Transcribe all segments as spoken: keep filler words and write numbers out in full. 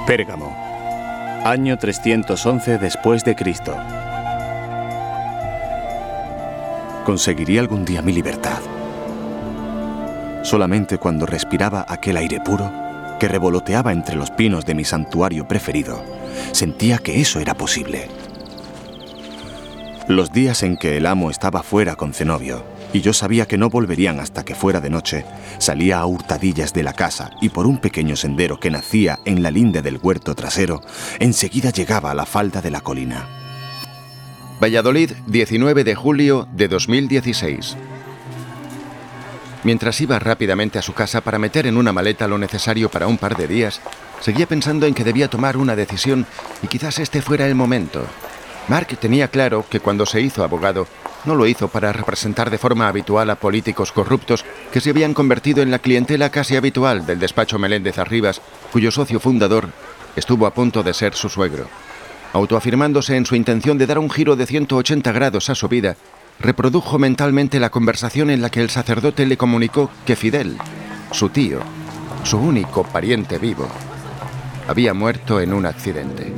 Pérgamo, año trescientos once después de Cristo. Conseguiría algún día mi libertad. Solamente cuando respiraba aquel aire puro que revoloteaba entre los pinos de mi santuario preferido, sentía que eso era posible. Los días en que el amo estaba fuera con Zenobio, y yo sabía que no volverían hasta que fuera de noche, salía a hurtadillas de la casa y por un pequeño sendero que nacía en la linde del huerto trasero, enseguida llegaba a la falda de la colina. Valladolid, diecinueve de julio de dos mil dieciséis. Mientras iba rápidamente a su casa para meter en una maleta lo necesario para un par de días, seguía pensando en que debía tomar una decisión y quizás este fuera el momento. Mark tenía claro que cuando se hizo abogado, no lo hizo para representar de forma habitual a políticos corruptos que se habían convertido en la clientela casi habitual del despacho Meléndez Arribas, cuyo socio fundador estuvo a punto de ser su suegro. Autoafirmándose en su intención de dar un giro de ciento ochenta grados a su vida, reprodujo mentalmente la conversación en la que el sacerdote le comunicó que Fidel, su tío, su único pariente vivo, había muerto en un accidente.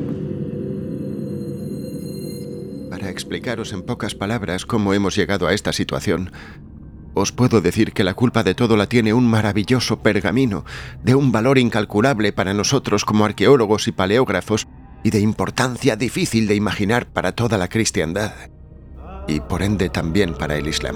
Para explicaros en pocas palabras cómo hemos llegado a esta situación, os puedo decir que la culpa de todo la tiene un maravilloso pergamino, de un valor incalculable para nosotros como arqueólogos y paleógrafos, y de importancia difícil de imaginar para toda la cristiandad, y por ende también para el Islam.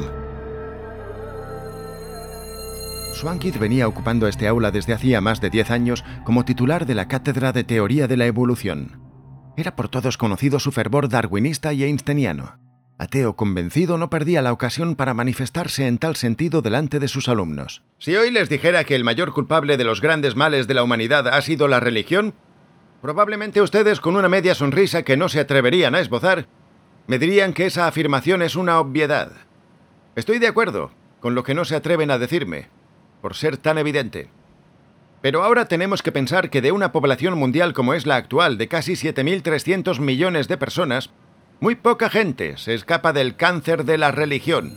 Swankit venía ocupando este aula desde hacía más de diez años como titular de la Cátedra de Teoría de la Evolución. Era por todos conocido su fervor darwinista y einsteiniano. Ateo convencido, no perdía la ocasión para manifestarse en tal sentido delante de sus alumnos. Si hoy les dijera que el mayor culpable de los grandes males de la humanidad ha sido la religión, probablemente ustedes, con una media sonrisa que no se atreverían a esbozar, me dirían que esa afirmación es una obviedad. Estoy de acuerdo con lo que no se atreven a decirme, por ser tan evidente. Pero ahora tenemos que pensar que de una población mundial como es la actual, de casi siete mil trescientos millones de personas, muy poca gente se escapa del cáncer de la religión.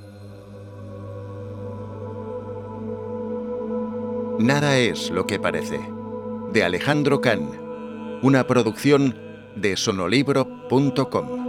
Nada es lo que parece, de Alejandro Can, una producción de sonolibro punto com.